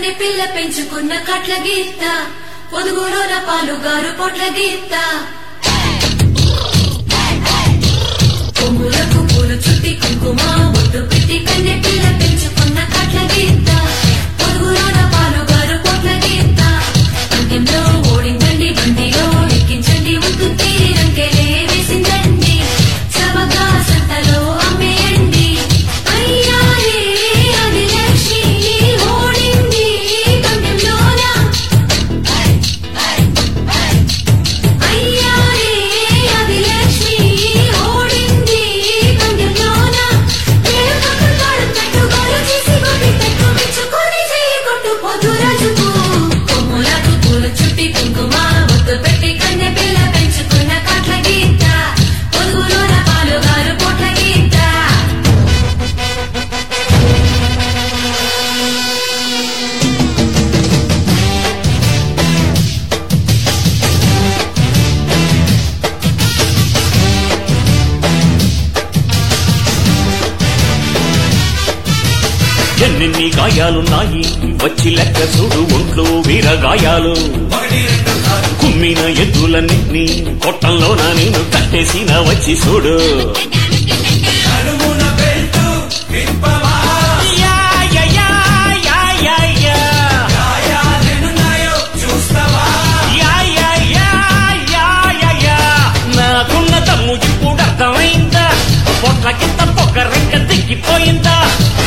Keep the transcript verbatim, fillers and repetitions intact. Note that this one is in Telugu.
కన్నె పిల్ల పెంచుకున్న కట్ల గీత పొదుగులోన పాలుగారు పొట్ల గీత కొమ్ములకు పూలు చుట్టి కుంకుమ బొట్టు పెట్టి కన్నె పిల్ల పెంచుకున్న కట్ల గీత పొదుగులోన పాలుగారు పొట్ల గీత అంకెంలో ఓడించండి బండిలో ఎక్కించండి ముద్దు తీరి రంకెలే వేసిందండి సవగా సంతలో అమ్మేయండి అయ్యారే అది లక్ష్మి ఓడింది పందెంలోన అయ్యారే అది లక్ష్మి ఓడింది పందెంలోన ఏడు పక్కలు తాడు తట్టుగోలు చేసి కొట్టి తట్టు మెచ్చుకొని చేయి కొట్టు పొద్దు రాజుకు కొమ్ములకు పూలు చుట్టి కుంకుమ ఒత్తు పెట్టి కన్నె పిల్ల పెంచుకున్న కట్ల గీత పొదుగులోన పాలుగారు పొట్ల గీత ఎన్నెన్ని గాయాలున్నాయి వచ్చి లెక్క చూడు ఒంట్లో వీరగాయాలు కుమ్మిన ఎద్దులన్నింటినీ కొట్టంలోన నేను కట్టేసిన వచ్చి చూడు యా, యా, యా, యా, యా, యా. యా, యా, యా, యా, యా, యా. నాకున్న తమ్ము ఇప్పుడు అర్థమైందా పొట్ల కింద పొగ రెక్క దిగిపోయిందా